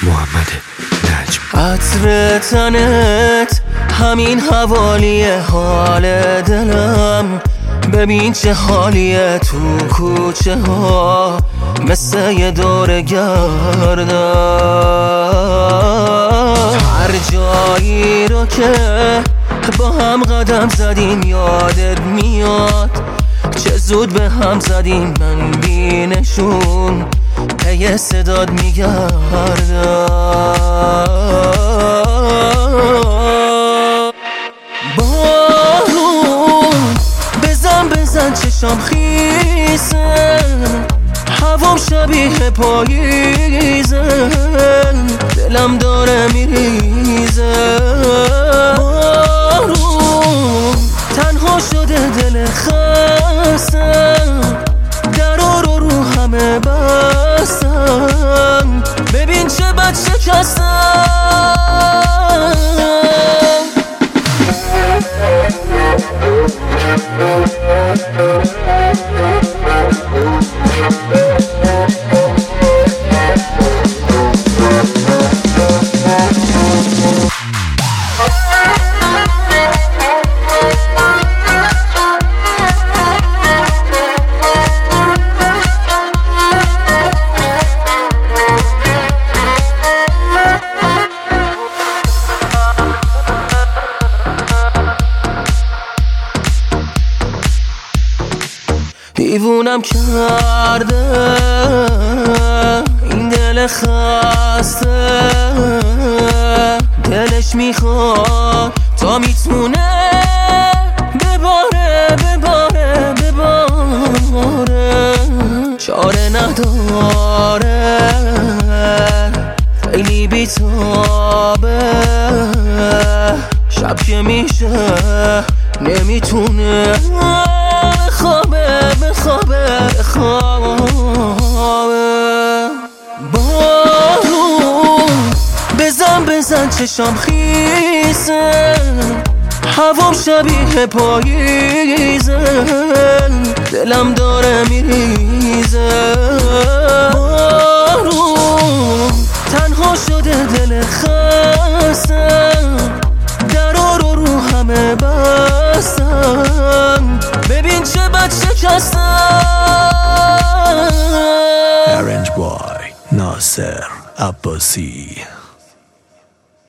محمد نجم. عطر تنت همین حوالی حال دلم، ببین چه حالیه تو کوچه ها مثل یه دور گردم. هر جایی رو که با هم قدم زدیم یادت میاد، چه زود به هم زدیم من بینشون پی صداد میگردم. بارون بزن چشام خیسه، هوام شبیه پاییزه، دلم داره میریزه. بارون تنها شده دل خسته، درا رو همه بستم، ببین چه بد شکستم. دیوونم کرده این دل خسته، دلش میخواد تا میتونه بباره چاره نداره، خیلی بیتابه، شب که میشه نمیتونه بخوابه. بارون بزن چشام خیسه، هوام شبیه پاییزه، دلم داره میریزه. بارون تنها شده دل خسته، درا رو همه بستم، ببین چه بد شکستم. Arrange by ناصر عباسی.